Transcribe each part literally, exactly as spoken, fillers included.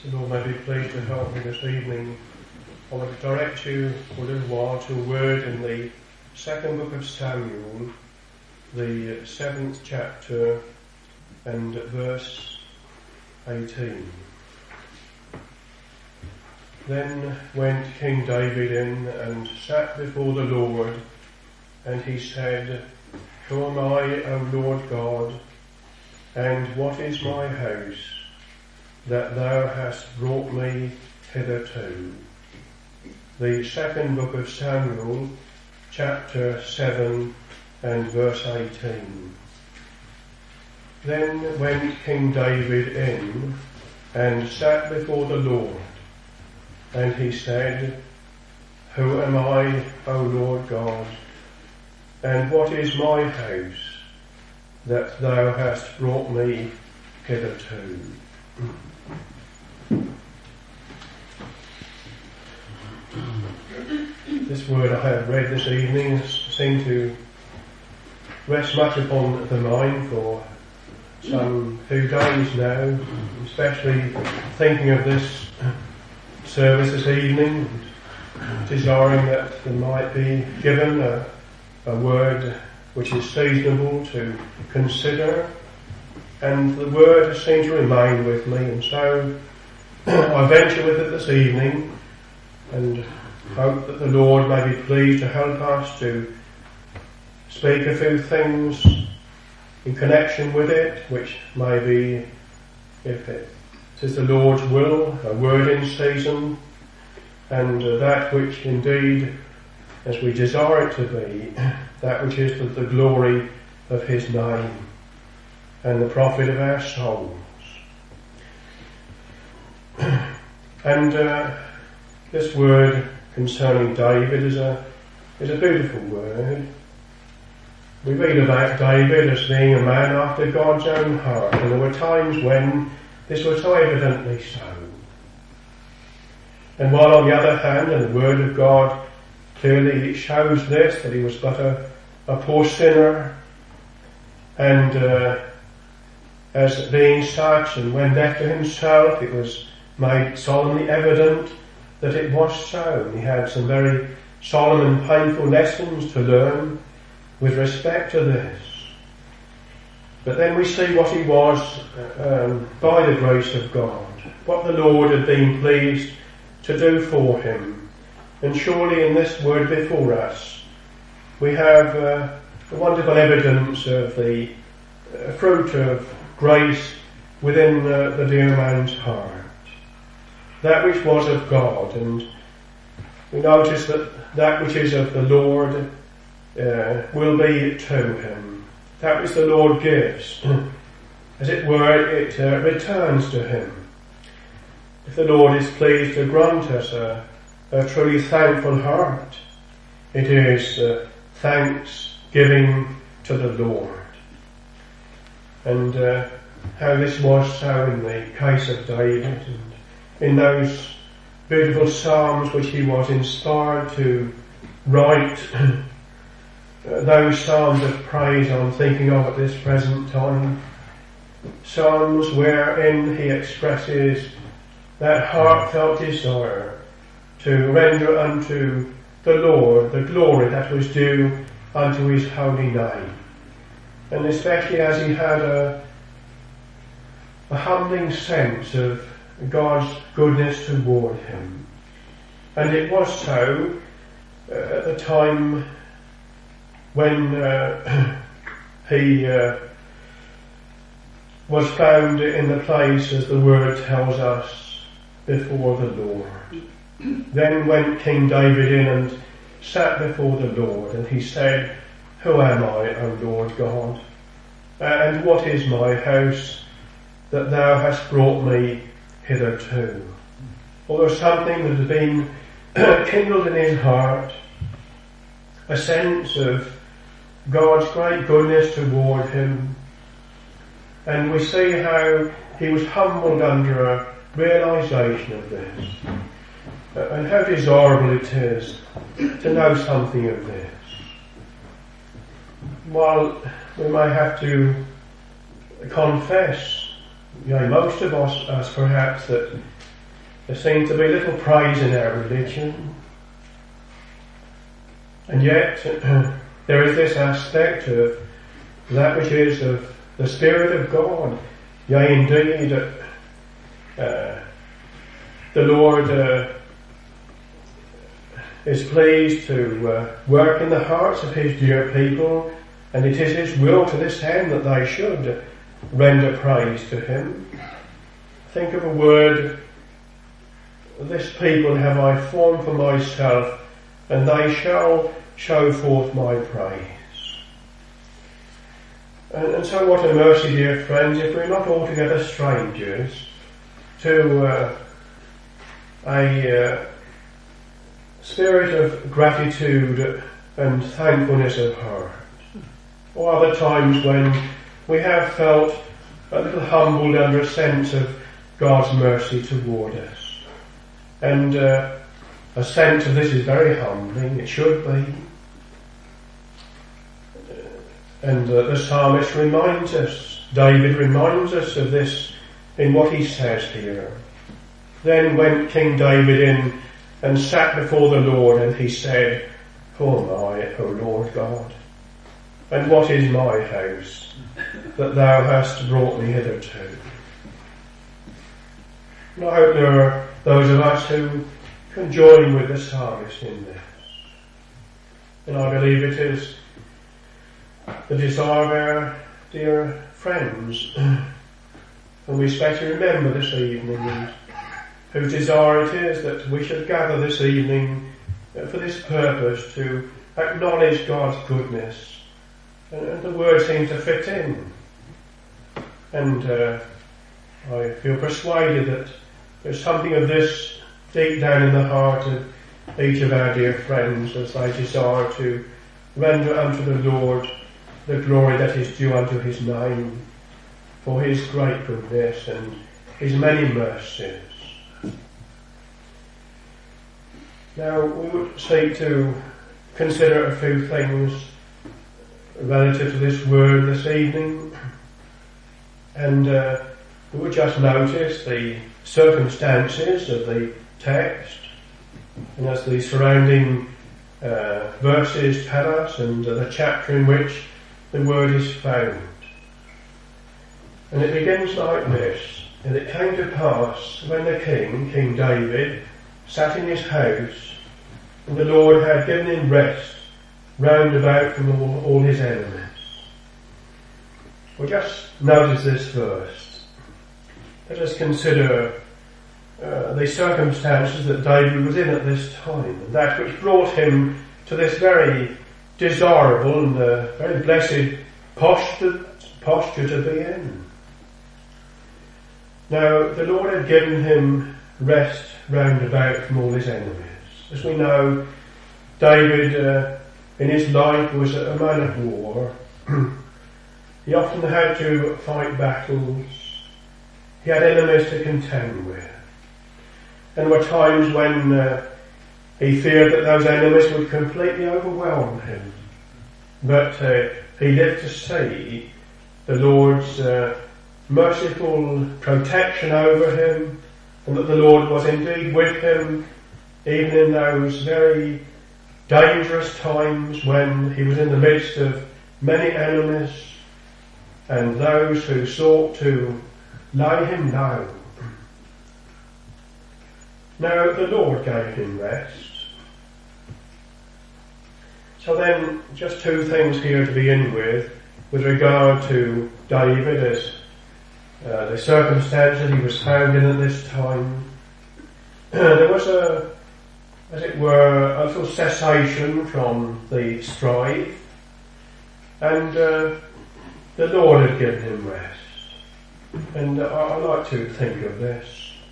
The Lord may be pleased to help me this evening. I want to direct you for a little while to a word in the second book of Samuel, the seventh chapter and verse eighteen. Then went King David in and sat before the Lord, and he said, Who am I, O Lord God, and what is my house, that thou hast brought me hitherto? The second book of Samuel, chapter seven and verse eighteen. Then went King David in and sat before the Lord, and he said, Who am I, O Lord God, and what is my house, that thou hast brought me hitherto? This word I have read this evening has seemed to rest much upon the mind for some few days now, especially thinking of this service this evening, and desiring that there might be given a, a word which is seasonable to consider. And the word has seemed to remain with me, and so I venture with it this evening and hope that the Lord may be pleased to help us to speak a few things in connection with it, which may be, if it is the Lord's will, a word in season, and uh, that which indeed, as we desire it to be, that which is to the glory of His name and the profit of our souls. And uh, this word concerning David is a is a beautiful word. We read about David as being a man after God's own heart, and there were times when this was so evidently so. And while on the other hand, and the Word of God clearly shows this, that he was but a, a poor sinner, and uh, as being such, and when left to himself, it was made solemnly evident that it was so. He had some very solemn and painful lessons to learn with respect to this. But then we see what he was um, by the grace of God, what the Lord had been pleased to do for him. And surely in this word before us, we have uh, a wonderful evidence of the uh, fruit of grace within uh, the dear man's heart. That which was of God, and we notice that that which is of the Lord uh, will be to him. That which the Lord gives, as it were, it uh, returns to him. If the Lord is pleased to grant us a, a truly thankful heart, it is uh, thanksgiving to the Lord. And uh, how this was so in the case of David, and in those beautiful psalms which he was inspired to write, those psalms of praise I'm thinking of at this present time, psalms wherein he expresses that heartfelt desire to render unto the Lord the glory that was due unto his holy name. And especially as he had a, a humbling sense of God's goodness toward him. And it was so uh, at the time when uh, he uh, was found in the place, as the word tells us, before the Lord. Then went King David in and sat before the Lord, and he said, Who am I, O Lord God, and what is my house, that thou hast brought me hitherto? Well, there was something that had been kindled in his heart, a sense of God's great goodness toward him, and we see how he was humbled under a realization of this, and how desirable it is to know something of this. While we may have to confess, you know, most of us, us perhaps, that there seems to be little praise in our religion. And yet, there is this aspect of that which is of the Spirit of God. Yea, indeed, uh, the Lord uh, is pleased to uh, work in the hearts of His dear people, and it is His will to this end that they should render praise to Him. Think of a word, this people have I formed for myself, and they shall show forth my praise. And, and so what a mercy, dear friends, if we're not altogether strangers to uh, a uh, spirit of gratitude and thankfulness of heart. Or other times when we have felt a little humbled under a sense of God's mercy toward us. And uh, a sense of this is very humbling, it should be. And uh, the psalmist reminds us, David reminds us of this in what he says here. Then went King David in and sat before the Lord, and he said, Who am I, O Lord God? And what is my house that thou hast brought me hitherto? And I hope there are those of us who can join with the psalmist in this. And I believe it is the desire of our dear friends, and we especially remember this evening, and whose desire it is that we should gather this evening for this purpose, to acknowledge God's goodness. And, and the word seems to fit in. And uh, I feel persuaded that there's something of this deep down in the heart of each of our dear friends as they desire to render unto the Lord the glory that is due unto His name, for His great goodness and His many mercies. Now we would seek to consider a few things relative to this word this evening, and uh, we would just notice the circumstances of the text, and as the surrounding uh, verses tell us, and uh, the chapter in which the word is found. And it begins like this: And it came to pass, when the king, King David, sat in his house, and the Lord had given him rest round about from all, all his enemies. Well, just notice this first. Let us consider uh, the circumstances that David was in at this time, and that which brought him to this very desirable and uh, very blessed posture, posture to be in. Now, the Lord had given him rest round about from all his enemies. As we know, David uh, in his life was a man of war. He often had to fight battles. He had enemies to contend with. And there were times when uh, he feared that those enemies would completely overwhelm him. But uh, he lived to see the Lord's uh, merciful protection over him, and that the Lord was indeed with him even in those very dangerous times when he was in the midst of many enemies and those who sought to lay him low. Now the Lord gave him rest. So then, just two things here to begin with, with regard to David as uh, the circumstances he was found in at this time. There was a, as it were, a little cessation from the strife, and uh, the Lord had given him rest. And uh, I like to think of this.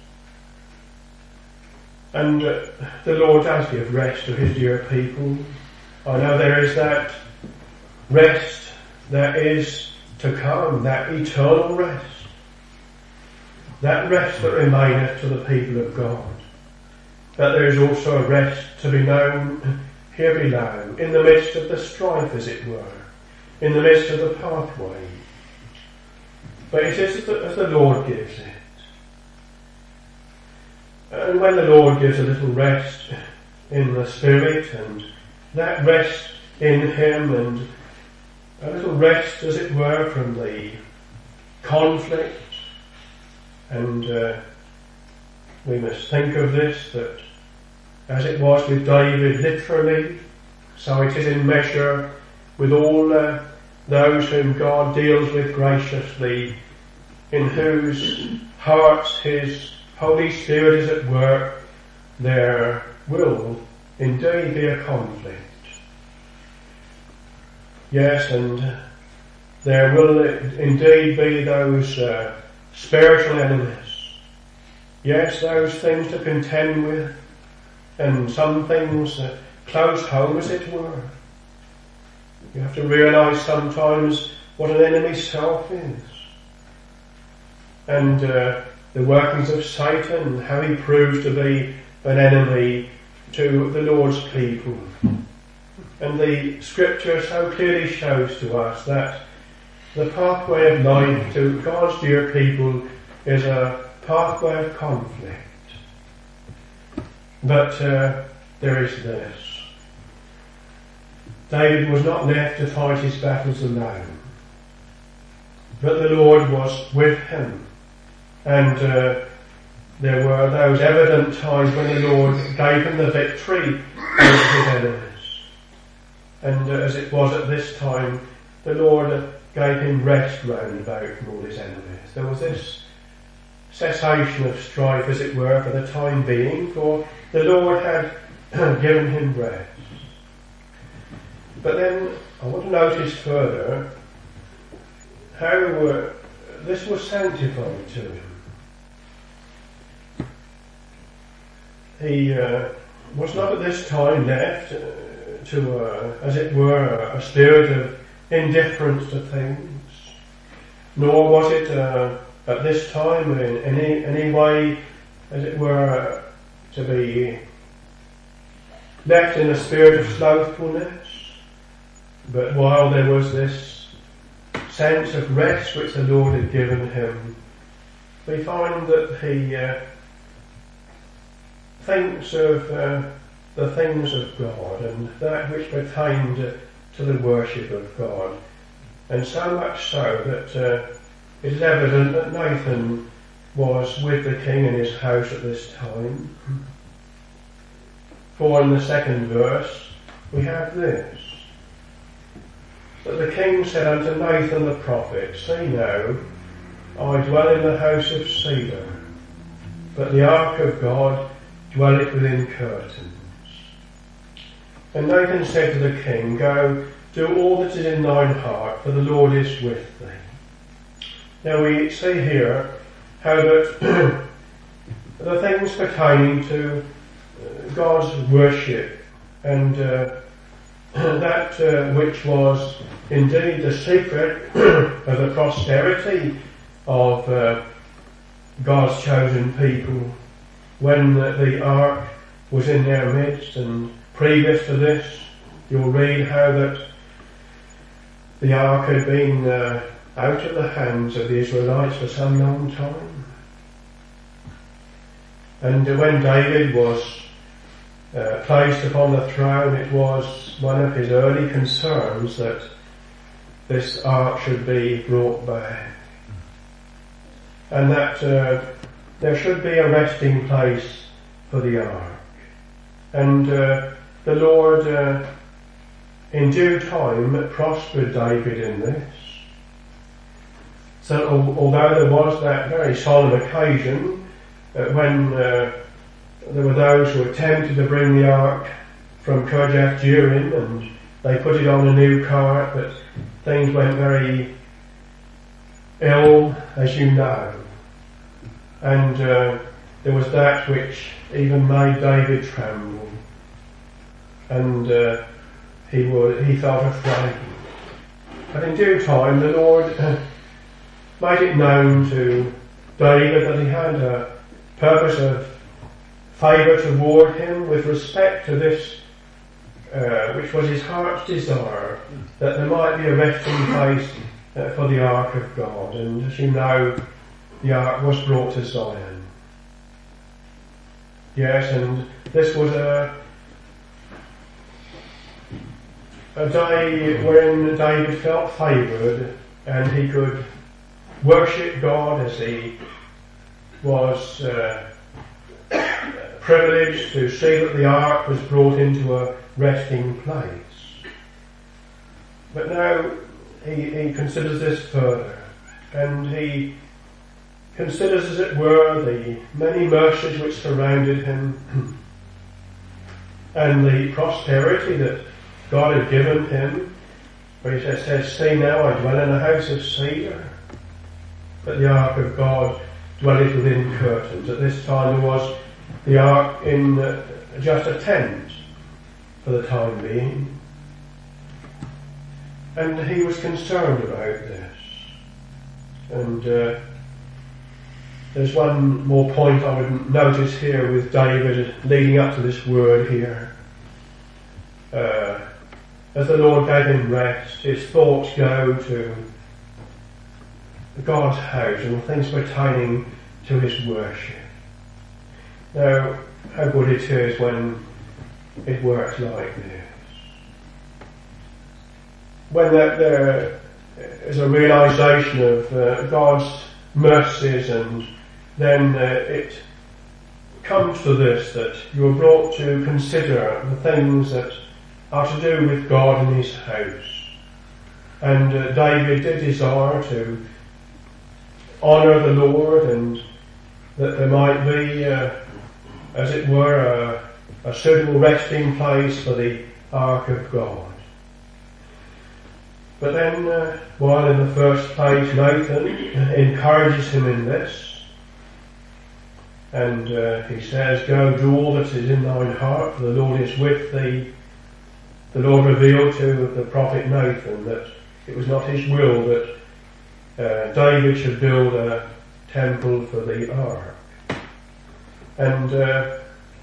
And uh, the Lord does give rest to His dear people. I know there is that rest that is to come, that eternal rest. That rest that remaineth to the people of God. That there is also a rest to be known here below, in the midst of the strife, as it were, in the midst of the pathway. But it is as the Lord gives it. And when the Lord gives a little rest in the spirit, and that rest in Him, and a little rest, as it were, from the conflict, and uh, we must think of this, that as it was with David literally, so it is in measure with all uh, those whom God deals with graciously, in whose hearts His Holy Spirit is at work. There will indeed be a conflict. Yes, and there will indeed be those uh, spiritual enemies. Yes, those things to contend with, and some things uh, close home, as it were. You have to realise sometimes what an enemy's self is, and uh, the workings of Satan, how he proves to be an enemy to the Lord's people. And the Scripture so clearly shows to us that the pathway of life to God's dear people is a pathway of conflict. But uh, there is this. David was not left to fight his battles alone, but the Lord was with him. And uh, there were those evident times when the Lord gave him the victory over his enemies. And uh, as it was at this time, the Lord gave him rest round about from all his enemies. There was this cessation of strife, as it were, for the time being, for the Lord had given him rest. But then I want to notice further how uh, this was sanctified to him. He uh, was not at this time left uh, to, uh, as it were, a spirit of indifference to things, nor was it uh, at this time in any, any way, as it were, uh, to be left in a spirit of slothfulness. But while there was this sense of rest which the Lord had given him, we find that he uh, thinks of uh, the things of God and that which pertained to the worship of God. And so much so that uh, it is evident that Nathan was with the king in his house at this time. For in the second verse we have this, that the king said unto Nathan the prophet, See now, I dwell in the house of cedar, but the ark of God dwelleth within curtains. And Nathan said to the king, Go, do all that is in thine heart, for the Lord is with thee. Now we see here how that the things pertaining to God's worship and uh, that uh, which was indeed the secret of the prosperity of uh, God's chosen people when uh, the ark was in their midst. And previous to this, you'll read how that the ark had been uh, out of the hands of the Israelites for some long time. And uh, when David was uh, placed upon the throne, it was one of his early concerns that this ark should be brought back, and that uh, there should be a resting place for the ark. And uh, the Lord uh, in due time prospered David in this. So although there was that very solemn occasion uh, when uh, there were those who attempted to bring the ark from Kirjath Jearim, and they put it on a new cart, but things went very ill, as you know. And uh, there was that which even made David tremble. And uh, he was, he felt afraid. But in due time the Lord uh, made it known to David that he had a purpose of favour toward him with respect to this, uh, which was his heart's desire, that there might be a resting place uh, for the ark of God. And as you know, the ark was brought to Zion. Yes, and this was a a day when David felt favoured and he could worship God as he was uh, privileged to see that the ark was brought into a resting place. But now he, he considers this further, and he considers, as it were, the many mercies which surrounded him and the prosperity that God had given him. For he says, says, "See now, I dwell in a house of cedar, but the ark of God dwelleth within curtains." At this time there was the ark in uh, just a tent for the time being. And he was concerned about this. And uh, there's one more point I would notice here with David leading up to this word here. Uh, as the Lord gave him rest, his thoughts go to God's house and things pertaining to his worship. Now, how good it is when it works like this. When that there is a realization of uh, God's mercies, and then uh, it comes to this, that you are brought to consider the things that are to do with God and his house. And uh, David did desire to honour the Lord, and that there might be, uh, as it were, a, a suitable resting place for the ark of God. But then, uh, while in the first place Nathan encourages him in this, and uh, he says, "Go, do all that is in thine heart, for the Lord is with thee," the Lord revealed to the prophet Nathan that it was not his will that uh, David should build a temple for the ark. And uh,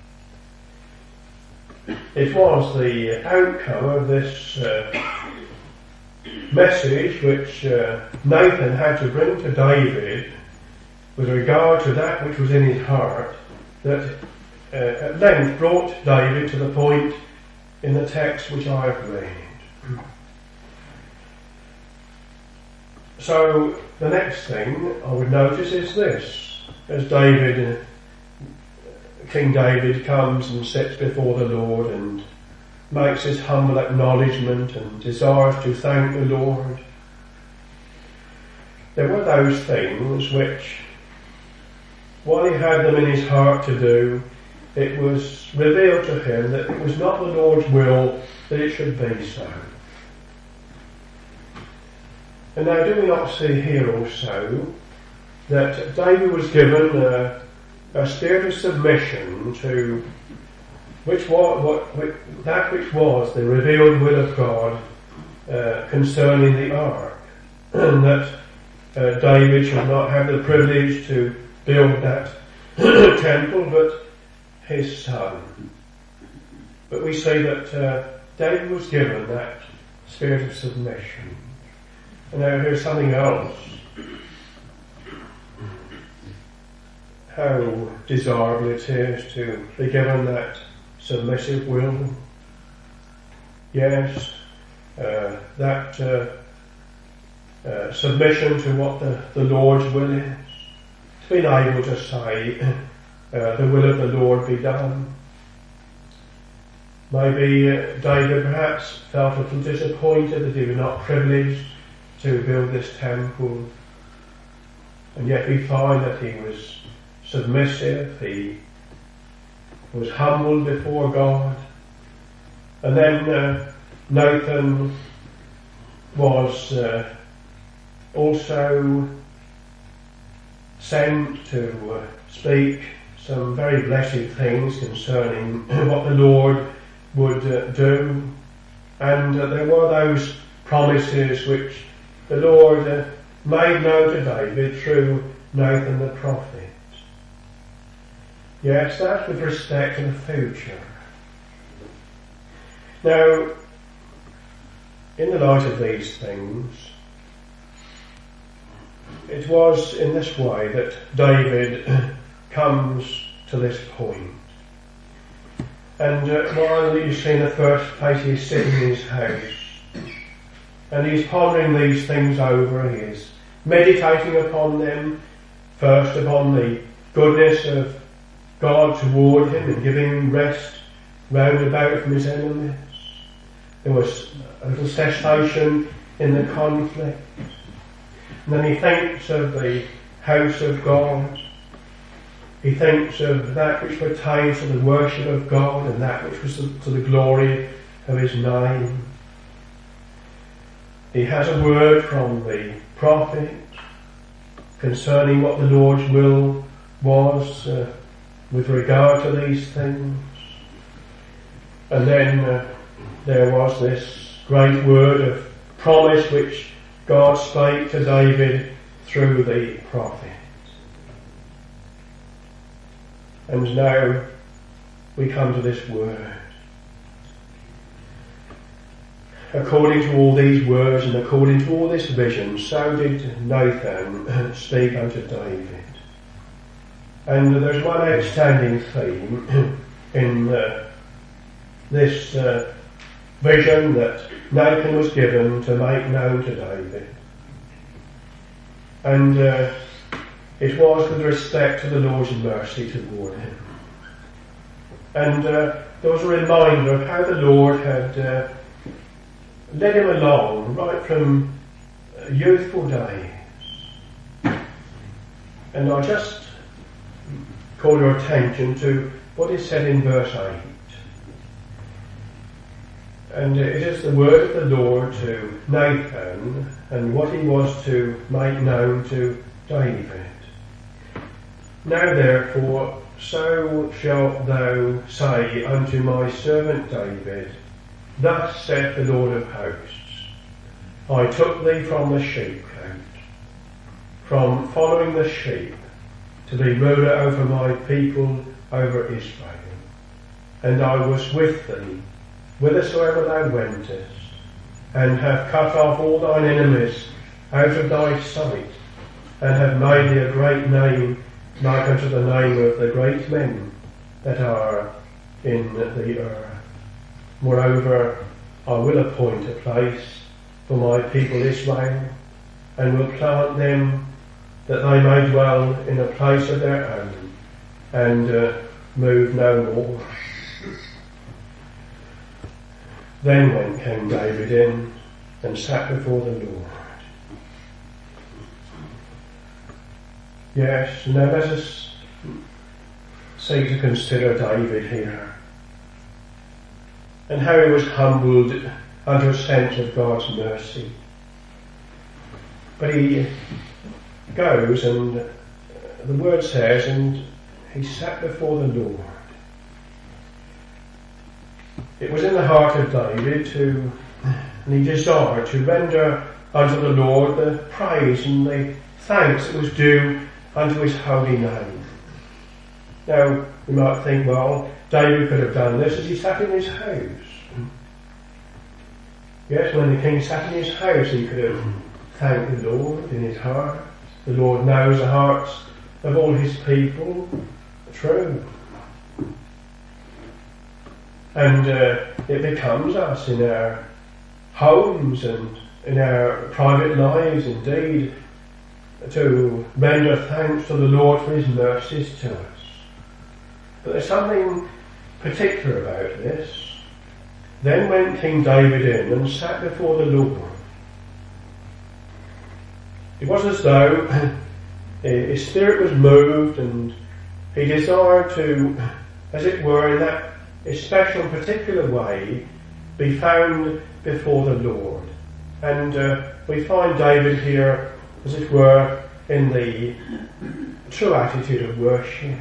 it was the outcome of this uh, message which uh, Nathan had to bring to David with regard to that which was in his heart, that uh, at length brought David to the point in the text which I have read. So the next thing I would notice is this: as David, King David comes and sits before the Lord and makes his humble acknowledgement and desires to thank the Lord, there were those things which, while he had them in his heart to do, it was revealed to him that it was not the Lord's will that it should be so. And now, do we not see here also that David was given a, a spirit of submission to which was, what, which, that which was the revealed will of God uh, concerning the ark, and that uh, David should not have the privilege to build that temple, but his son. But we see that uh, David was given that spirit of submission. And now here's something else. How desirable it is to be given that submissive will. Yes, uh, that uh, uh, submission to what the, the Lord's will is. To be able to say, uh, the will of the Lord be done. Maybe uh, David perhaps felt a little disappointed that he was not privileged to build this temple, and yet we find that he was submissive, he was humbled before God. And then uh, Nathan was uh, also sent to uh, speak some very blessed things concerning what the Lord would uh, do. And uh, there were those promises which the Lord uh, made known to David through Nathan the prophet. Yes, that's with respect to the future. Now, in the light of these things, it was in this way that David comes to this point. And uh, while you see in the first place he's sitting in his house, and he's pondering these things over, he is meditating upon them, first upon the goodness of God toward him and giving him rest round about from his enemies. There was a little cessation in the conflict. And then he thinks of the house of God. He thinks of that which pertains to the worship of God and that which was to the glory of his name. He has a word from the prophet concerning what the Lord's will was uh, with regard to these things. And then uh, there was this great word of promise which God spake to David through the prophet. And now we come to this word. According to all these words and according to all this vision, so did Nathan speak unto David. And there's one outstanding theme in uh, this uh, vision that Nathan was given to make known to David. And uh, it was with respect to the Lord's mercy toward him. And uh, there was a reminder of how the Lord had uh, led him along right from uh, youthful days. And I just call your attention to what is said in verse eight. And it is the word of the Lord to Nathan and what he was to make known to David. Now therefore, so shalt thou say unto my servant David, Thus saith the Lord of hosts, I took thee from the sheepcote, from following the sheep, to be ruler over my people, over Israel. And I was with thee, whithersoever thou wentest, and have cut off all thine enemies out of thy sight, and have made thee a great name, like unto the name of the great men that are in the earth. Moreover, I will appoint a place for my people Israel, and will plant them that they may dwell in a place of their own, and uh, move no more. Then went King David in and sat before the Lord. Yes, now let us seek to consider David here, and how he was humbled under a sense of God's mercy. But he goes, and the word says, and he sat before the Lord. It was in the heart of David to, and he desired to render unto the Lord the praise and the thanks that was due unto his holy name. Now, we might think, well, David could have done this as he sat in his house. Yes, when the king sat in his house, he could have thanked the Lord in his heart. The Lord knows the hearts of all his people. True. And uh, it becomes us in our homes and in our private lives, indeed, to render thanks to the Lord for his mercies to us. But there's something particular about this. Then went King David in and sat before the Lord. It was as though his spirit was moved, and he desired to, as it were, in that special and particular way, be found before the Lord. And uh, we find David here, as it were, in the true attitude of worship.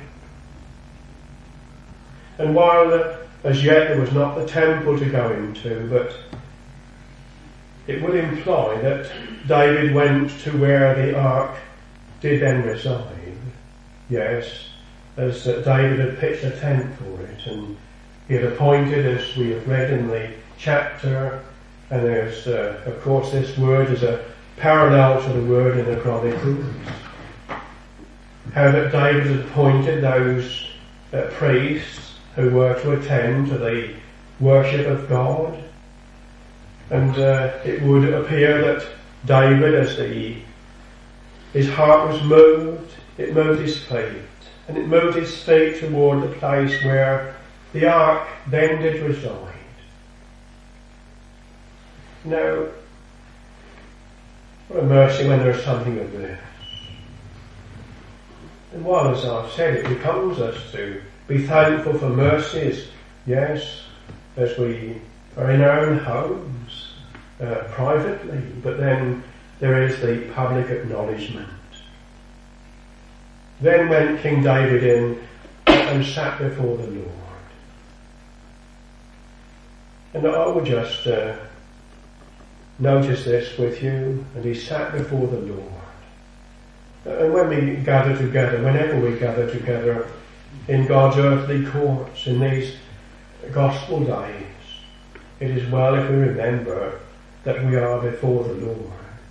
And while uh, as yet there was not the temple to go into, but it would imply that David went to where the ark did then reside. Yes, as uh, David had pitched a tent for it, and he had appointed, as we have read in the chapter, and there's uh, of course this word is a parallel to the word in the Chronicles, how that David had appointed those uh, priests who were to attend to the worship of God. And uh, it would appear that David, as the, his heart was moved, it moved his feet, and it moved his feet toward the place where the ark then did reside. Now, what a mercy when there's something of this. And while, as I've said, it becomes us to be thankful for mercies, yes, as we are in our own homes, uh, privately, but then there is the public acknowledgement. Then went King David in and sat before the Lord. And I will just uh, notice this with you, and he sat before the Lord. And when we gather together, whenever we gather together in God's earthly courts in these gospel days, it is well if we remember that we are before the Lord.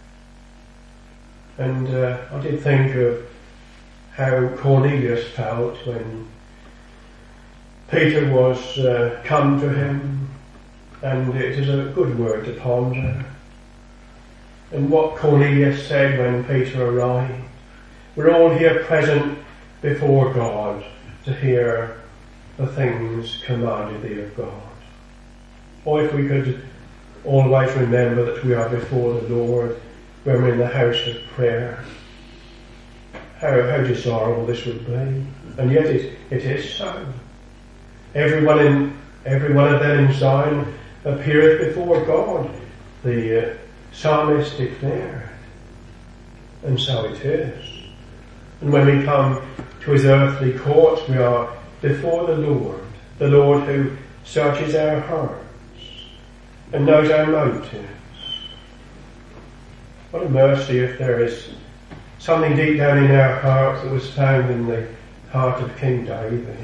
And uh, I did think of how Cornelius felt when Peter was uh, come to him, and it is a good word to ponder. And what Cornelius said when Peter arrived. We're all here present before God to hear the things commanded thee of God. Or if we could always remember that we are before the Lord when we're in the house of prayer. How, how desirable this would be. And yet it, it is so. Everyone in, every one of them in Zion appeareth before God, the uh, psalmist declared. And so it is. And when we come to his earthly courts, we are before the Lord, the Lord who searches our hearts and knows our motives. What a mercy if there is something deep down in our hearts that was found in the heart of King David.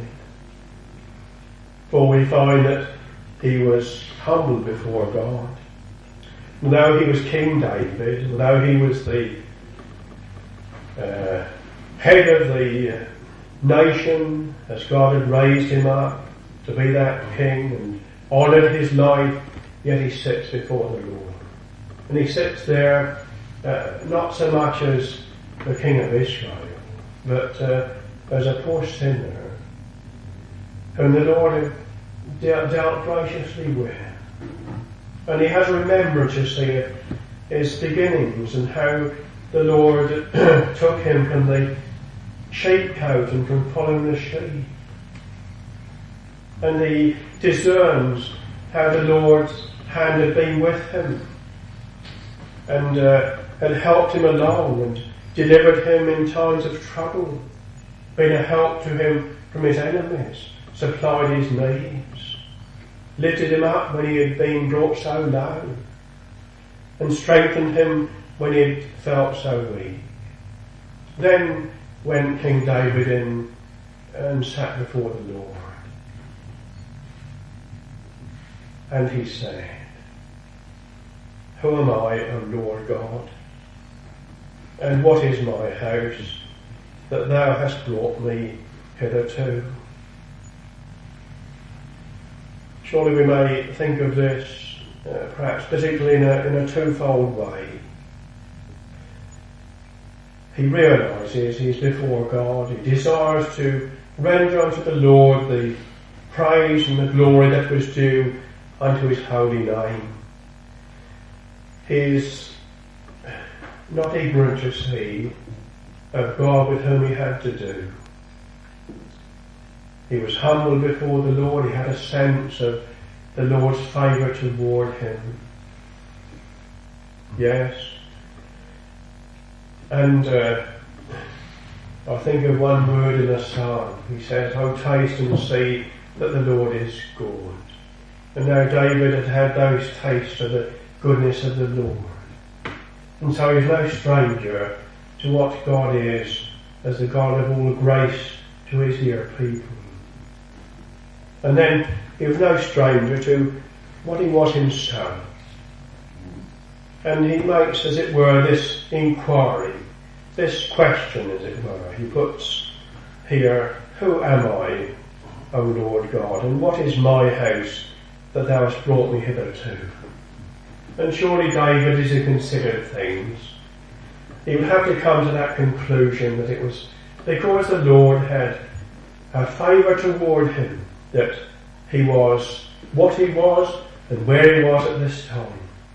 For we find that he was humble before God. Although he was King David, although he was the uh, head of the nation, as God had raised him up to be that king and honoured his life, yet he sits before the Lord. And he sits there uh, not so much as the King of Israel, but uh, as a poor sinner whom the Lord had dealt, dealt graciously with. And he has remembered, you see, his beginnings and how the Lord took him from the sheepcote and from following the sheep. And he discerns how the Lord's hand had been with him and uh, had helped him along and delivered him in times of trouble, been a help to him from his enemies, supplied his needs, lifted him up when he had been brought so low, and strengthened him when he had felt so weak. Then went King David in and sat before the Lord. And he said, Who am I, O Lord God? And what is my house that thou hast brought me hitherto? Surely we may think of this, uh, perhaps particularly in a, in a twofold way. He realises he's before God. He desires to render unto the Lord the praise and the glory that was due unto his holy name. He is not ignorant, you see, of God with whom he had to do. He was humble before the Lord. He had a sense of the Lord's favour toward him. Yes. And uh, I think of one word in a psalm. He says, Oh, taste and see that the Lord is good. And now David had had those tastes of the goodness of the Lord. And so he's no stranger to what God is as the God of all grace to his dear people. And then he was no stranger to what he was himself. And he makes, as it were, this inquiry, this question, as it were. He puts here, who am I? O Lord God, and what is my house that thou hast brought me hitherto? And surely David is a considered things. He would have to come to that conclusion that it was because the Lord had a favour toward him that he was what he was and where he was at this time.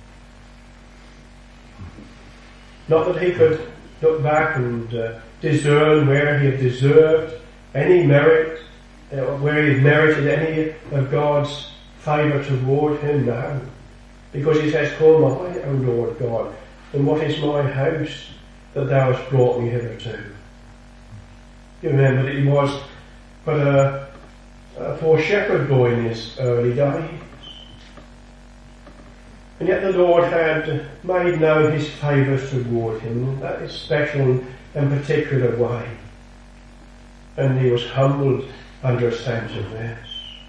Not that he could look back and uh, discern where he had deserved any merit, uh, where he had merited any of God's favour toward him now. Because he says, call my, O Lord God, and what is my house that thou hast brought me hitherto? You remember that he was but a, a poor shepherd boy in his early days. And yet the Lord had made known his favours toward him in that special and particular way. And he was humbled under a sense of this.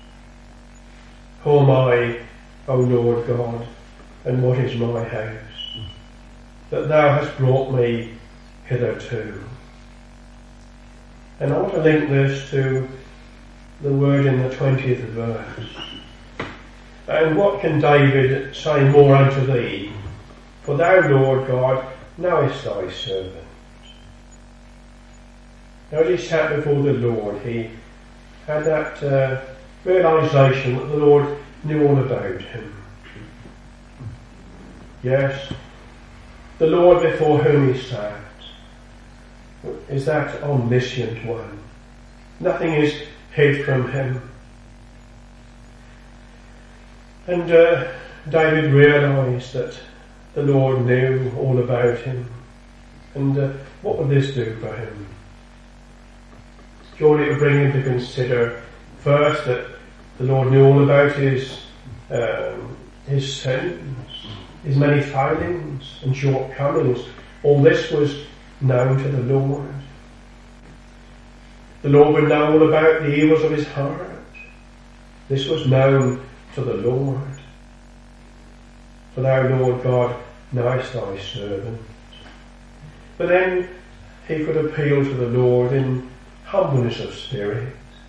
Call my, O Lord God, and what is my house, that thou hast brought me hitherto. And I want to link this to the word in the twentieth verse. And what can David say more unto thee? For thou, Lord God, knowest thy servant. Now as he sat before the Lord, he had that uh, realisation that the Lord knew all about him. Yes, the Lord before whom he sat is that omniscient one. Nothing is hid from him. And uh, David realised that the Lord knew all about him. And uh, what would this do for him? Surely it would bring him to consider first that the Lord knew all about his um, his sins, his many failings and shortcomings. All this was known to the Lord. The Lord would know all about the evils of his heart. This was known to the Lord. For thou, Lord God, knowest thy servant. But then he could appeal to the Lord in humbleness of spirit.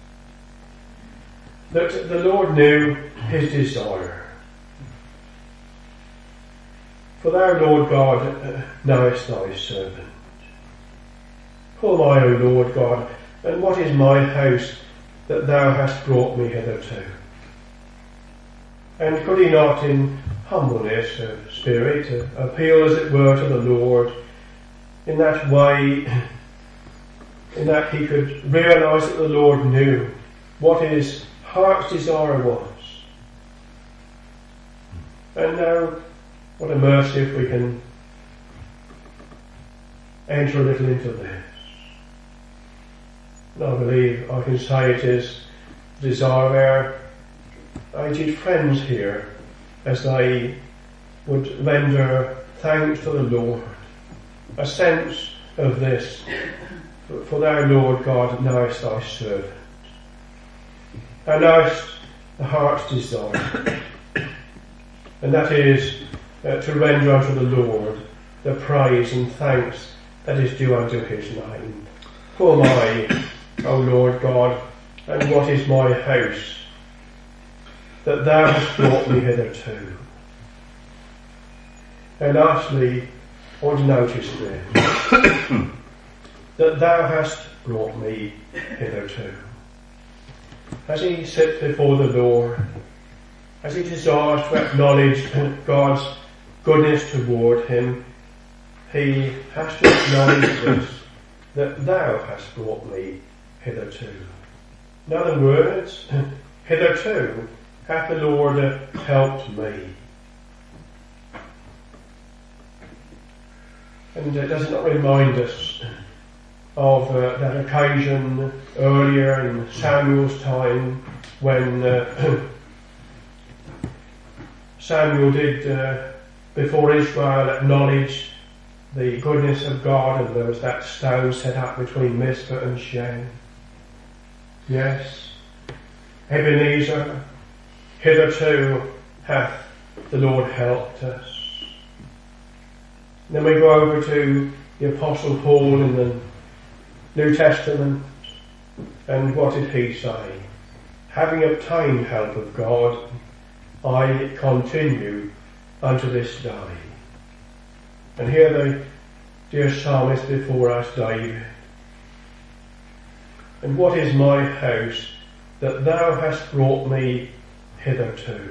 That the Lord knew his desire. For thou, Lord God, knowest thy servant. Call my, O Lord God, and what is my house that thou hast brought me hitherto? And could he not in humbleness of spirit uh, appeal as it were to the Lord in that way, in that he could realise that the Lord knew what his heart's desire was? And now, what a mercy if we can enter a little into this. And I believe I can say it is the desire of our aged friends here as they would render thanks to the Lord. A sense of this. For thou, Lord God, knowest thy servant. Thou knowest the heart's desire. And that is uh, to render unto the Lord the praise and thanks that is due unto his name. Call my, O Lord God, and what is my house that thou hast brought me hitherto? And lastly, I want to notice this, that thou hast brought me hitherto. As he sits before the Lord, as he desires to acknowledge God's goodness toward him, he has to acknowledge this, that thou hast brought me hitherto. In other words, hitherto hath the Lord helped me. And uh, does it not remind us of uh, that occasion earlier in Samuel's time when uh, Samuel did, uh, before Israel, acknowledge the goodness of God, and there was that stone set up between Mizpah and Shen. Yes, Ebenezer, hitherto hath the Lord helped us. Then we go over to the Apostle Paul in the New Testament, and what did he say? having obtained help of God, I continue unto this day. And here the dear psalmist before us, David. And what is my house that thou hast brought me hitherto?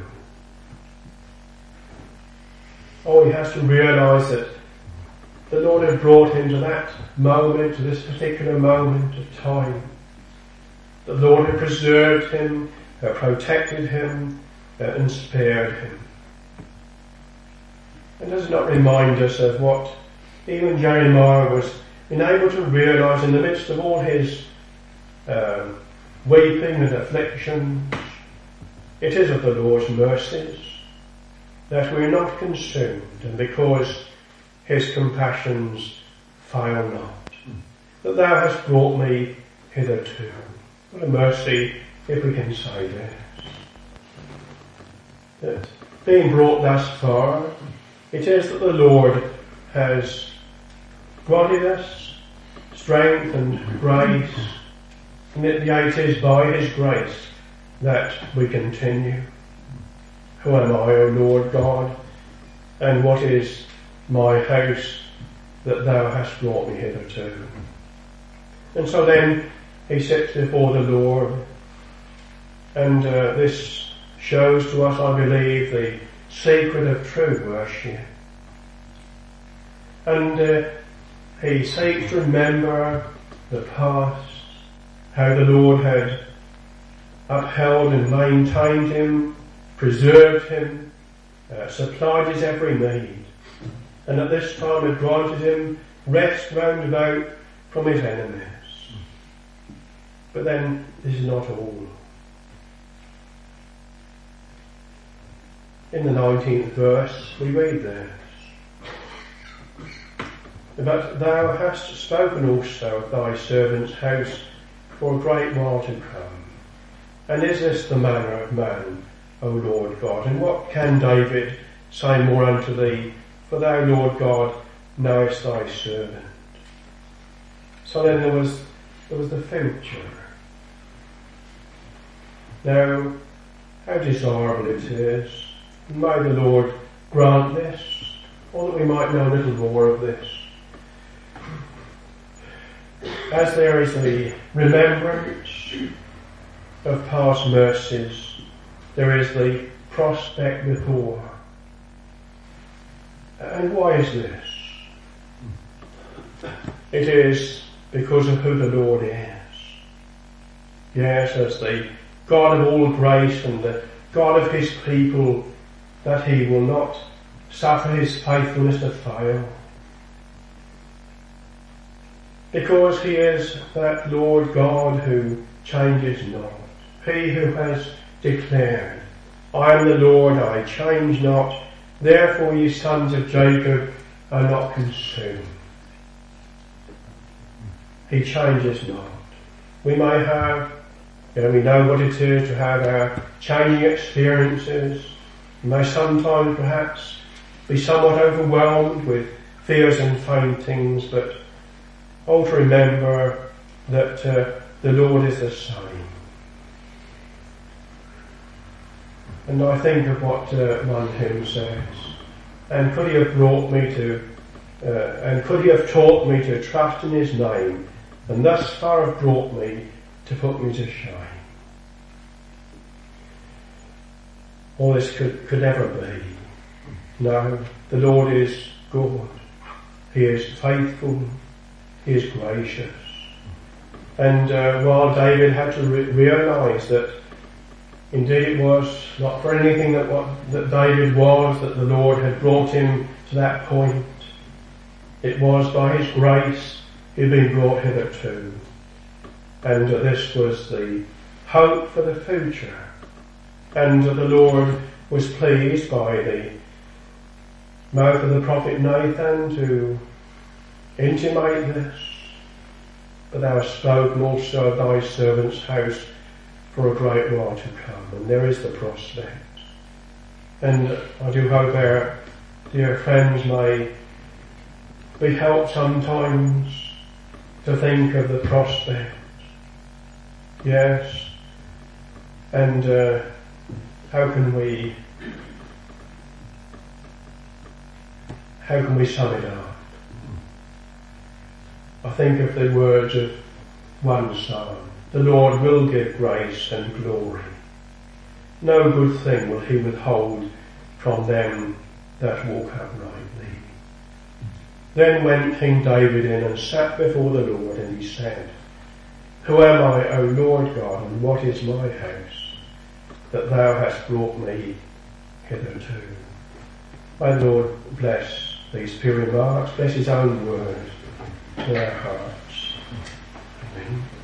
Oh, he has to realise that the Lord had brought him to that moment, to this particular moment of time. The Lord had preserved him, uh, protected him, uh, and spared him. And does it not remind us of what even Jeremiah was enabled to realise in the midst of all his um, weeping and afflictions? It is of the Lord's mercies that we are not consumed, and because his compassions fail not, that thou hast brought me hitherto. What a mercy if we can say this. That being brought thus far, it is that the Lord has granted us strength and grace, and it is by his grace that we continue. Who am I, O Lord God, and what is my house that thou hast brought me hitherto? And so then he sits before the Lord, and uh, this shows to us, I believe, the secret of true worship. And uh, he seeks to remember the past, how the Lord had upheld and maintained him, preserved him, uh, supplied his every need, and at this time had granted him rest round about from his enemies. But then this is not all. In the nineteenth verse we read this: But thou hast spoken also of thy servant's house for a great while to come. And is this the manner of man, O Lord God? And what can David say more unto thee? For thou, Lord God, knowest thy servant. So then there was there was the future. Now, how desirable it is. May the Lord grant this, or that we might know a little more of this. As there is the remembrance of past mercies, there is the prospect before. And why is this? It is because of who the Lord is. Yes, as the God of all grace and the God of his people, that he will not suffer his faithfulness to fail. Because he is that Lord God who changes not. He who has declared, I am the Lord, I change not, therefore ye sons of Jacob are not consumed. He changes not. We may have, you know, we know what it is to have our changing experiences. We may sometimes perhaps be somewhat overwhelmed with fears and faintings, but oh, to remember that uh, the Lord is the same. And I think of what uh, one hymn says, and could he have brought me to, uh, and could he have taught me to trust in his name, and thus far have brought me to put me to shame. All this could, could never be. No, the Lord is good. He is faithful. He is gracious. And uh, while David had to re- realise that indeed it was not for anything that what that David was, that the Lord had brought him to that point. It was by his grace he had been brought hitherto. And uh, this was the hope for the future. And uh, the Lord was pleased by the mouth of the prophet Nathan to intimate this. But thou hast spoken also of thy servant's house for a great while to come. And there is the prospect. And I do hope our dear friends may be helped sometimes to think of the prospect. Yes, And uh, how can we how can we sum it up? I think of the words of one psalm: the Lord will give grace and glory. No good thing will he withhold from them that walk uprightly. Then went King David in and sat before the Lord, and he said, Who am I, O Lord God, and what is my house, that thou hast brought me hitherto? May the Lord bless these few remarks, bless his own word to our hearts. Amen.